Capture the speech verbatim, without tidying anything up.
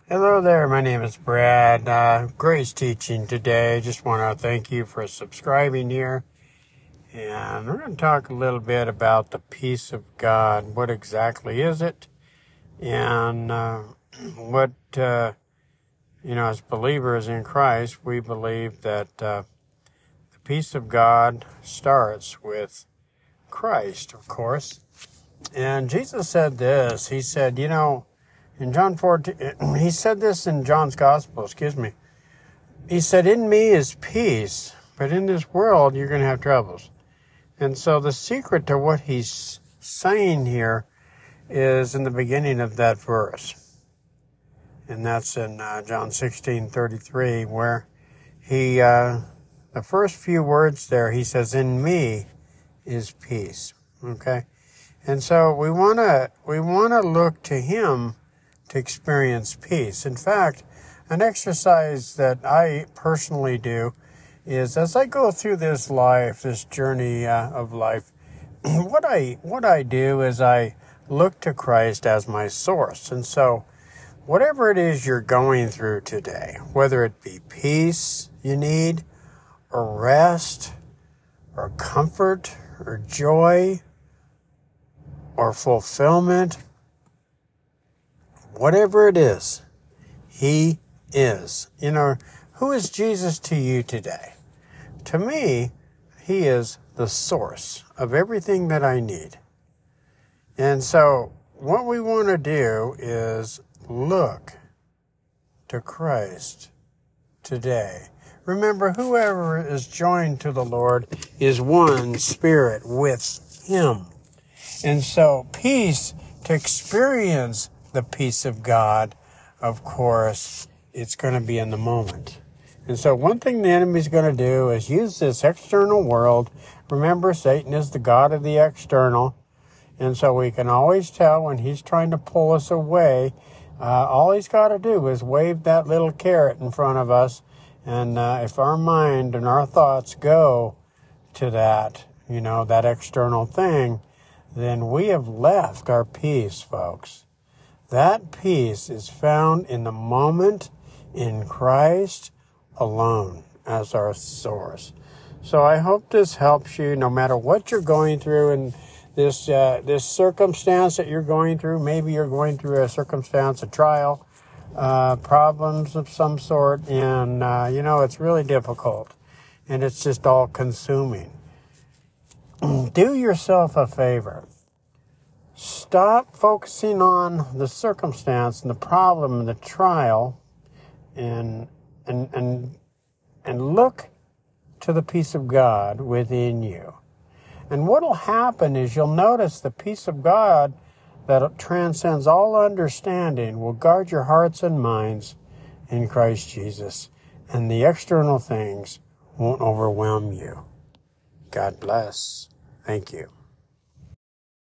Hello there, my name is Brad. Uh, Grace teaching today. Just want to thank you for subscribing here. And we're going to talk a little bit about the peace of God. What exactly is it? And uh, what, uh, you know, as believers in Christ, we believe that uh, the peace of God starts with Christ, of course. And Jesus said this. He said, you know, in John fourteen, he said this in John's Gospel, excuse me. He said, in me is peace, but in this world you're going to have troubles. And so the secret to what he's saying here is in the beginning of that verse. And that's in uh, John sixteen thirty-three, where he, uh, the first few words there, he says, in me is peace. Okay? And so we want to we want to look to him to experience peace. In fact, an exercise that I personally do is as I go through this life, this journey uh, of life, what I what I do is I look to Christ as my source. And so whatever it is you're going through today, whether it be peace you need, or rest, or comfort, or joy, or fulfillment, whatever it is, he is. You know, who is Jesus to you today? To me, he is the source of everything that I need. And so what we want to do is look to Christ today. Remember, whoever is joined to the Lord is one spirit with him. And so peace, to experience the peace of God, of course, it's going to be in the moment. And so one thing the enemy's going to do is use this external world. Remember, Satan is the god of the external. And so we can always tell when he's trying to pull us away. Uh, all he's got to do is wave that little carrot in front of us. And uh, if our mind and our thoughts go to that, you know, that external thing, then we have left our peace, folks. That peace is found in the moment in Christ alone as our source. So I hope this helps you no matter what you're going through in this uh, this circumstance that you're going through. Maybe you're going through a circumstance, a trial, uh, problems of some sort, and, uh, you know, it's really difficult, and it's just all consuming. Do yourself a favor. Stop focusing on the circumstance and the problem and the trial, and and and and look to the peace of God within you. And what will happen is you'll notice the peace of God that transcends all understanding will guard your hearts and minds in Christ Jesus, and the external things won't overwhelm you. God bless. Thank you.